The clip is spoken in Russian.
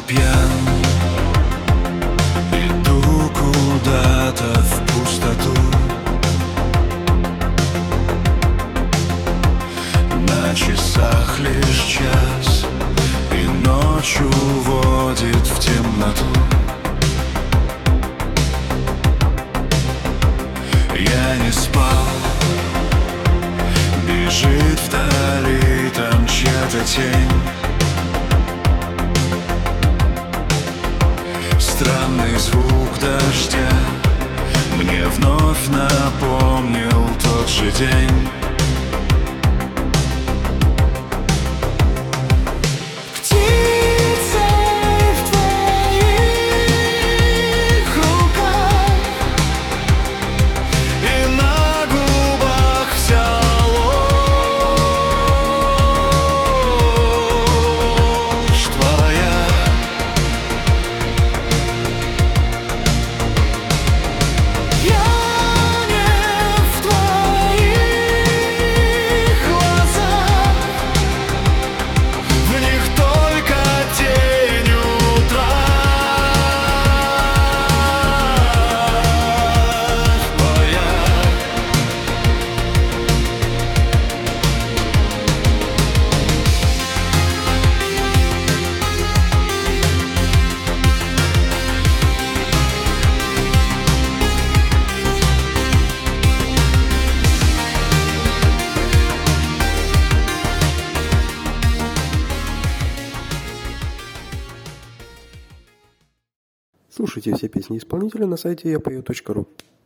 пьян, иду куда-то в пустоту. На часах лишь час, и ночь уводит в темноту. Я не спал, бежит вдали там чья-то тень. Странный звук дождя мне вновь напомнил тот же день. Слушайте все песни исполнителя на сайте yapeo.ru.